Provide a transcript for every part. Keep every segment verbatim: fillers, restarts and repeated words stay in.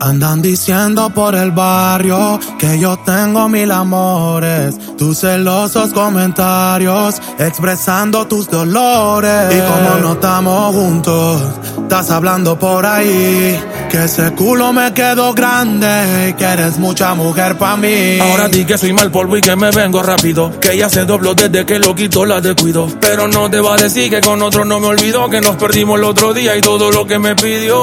Andan diciendo por el barrio que yo tengo mil amores, tus celosos comentarios expresando tus dolores. Y como no estamos juntos, estás hablando por ahí que ese culo me quedó grande y que eres mucha mujer pa' mí. Ahora di que soy mal polvo y que me vengo rápido, que ella se dobló desde que lo quitó, la descuido. Pero no te va a decir que con otro no me olvidó, que nos perdimos el otro día y todo lo que me pidió.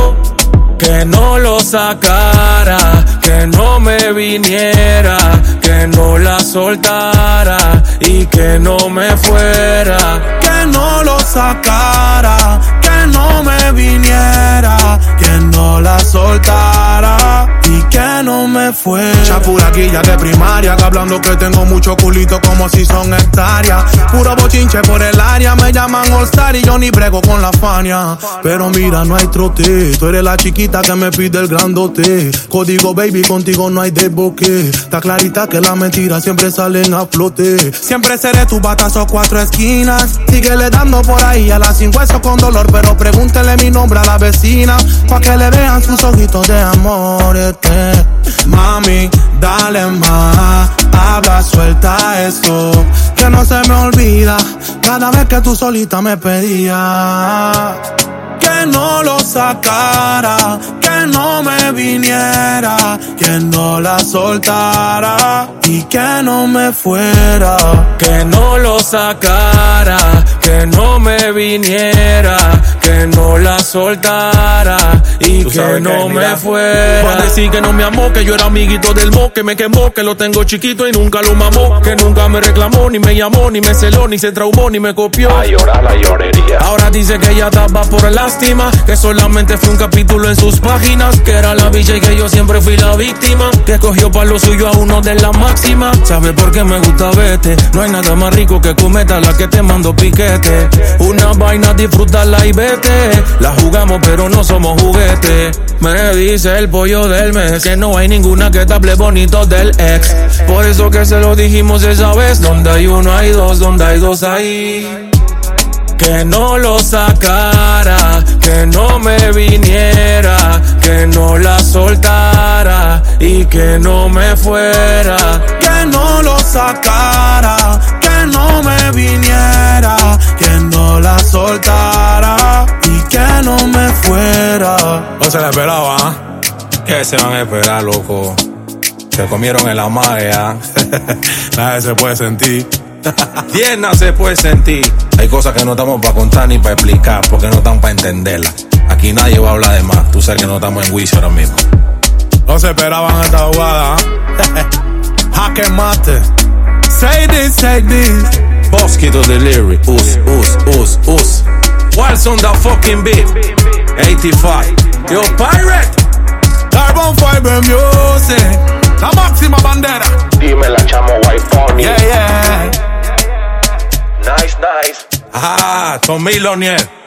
Que no lo sacara, que no me viniera, que no la soltara y que no me fuera. Que no lo sacara, que no me viniera, que no la soltara y que no me fuera. Chapuraquilla de primaria, que hablando que tengo mucho culito como si son hectáreas. Puro bochinche por el área, me llaman All Star y yo ni brego con la Fania. Pero mira, no hay trote, tú eres la chiquita que me pide el grandote. Código baby, contigo no hay desboque. Está clarita que las mentiras siempre salen a flote. Siempre seré tu batazo cuatro esquinas. Síguele dando por ahí a las sin huesos con dolor, pero pregúntele mi nombre a la vecina, pa' que le vean sus ojitos de amor. Este. Mami, dale más, habla, suelta esto, que no se me olvida cada vez que tú solita me pedías. Que no lo sacara, que no me viniera, que no la soltara y que no me fuera. Que no lo sacara, que no me viniera, que no la soltara y que no que, me fuera. Va a decir que no me amó, que yo era amiguito del mo, que me quemó, que lo tengo chiquito y nunca lo mamó, que nunca me reclamó, ni me llamó, ni me celó, ni se traumó, ni me copió. A llorar la llorería. Ahora dice que ella estaba por lástima, que solamente fue un capítulo en sus páginas, que era la bicha y que yo siempre fui la víctima, que cogió para lo suyo a uno de la máxima. ¿Sabe por qué me gusta verte? No hay nada más rico que cometa la que te mando piquete. Una vaina, disfrútala y vete. La jugamos pero no somos juguetes. Me dice el pollo del mes que no hay ninguna que te hable bonito del ex. Por eso que se lo dijimos esa vez. Donde hay uno hay dos, donde hay dos hay. Que no lo sacara, que no me viniera, que no la soltara y que no me fuera. Que no lo sacara, que no me viniera, que no la soltara y que no me fuera. No se la esperaba, ¿eh? ¿Qué se van a esperar, loco? Se comieron en la magia. Nadie se puede sentir. Tierna se puede sentir. Hay cosas que no estamos para contar ni para explicar, porque no estamos para entenderlas. Aquí nadie va a hablar de más. Tú sabes que no estamos en juicio ahora mismo. No se esperaban esta jugada, ¿eh? Jaque mate. Say this, say this. Bosquito Delivery. Us, us, us, us. What's on the fucking beat? eighty-five. Yo, Pirate. Carbon Fiber Music. La máxima bandera. Dime la chamo White Pony. Yeah, yeah. Nice, nice. Ah, Tommy Lonier.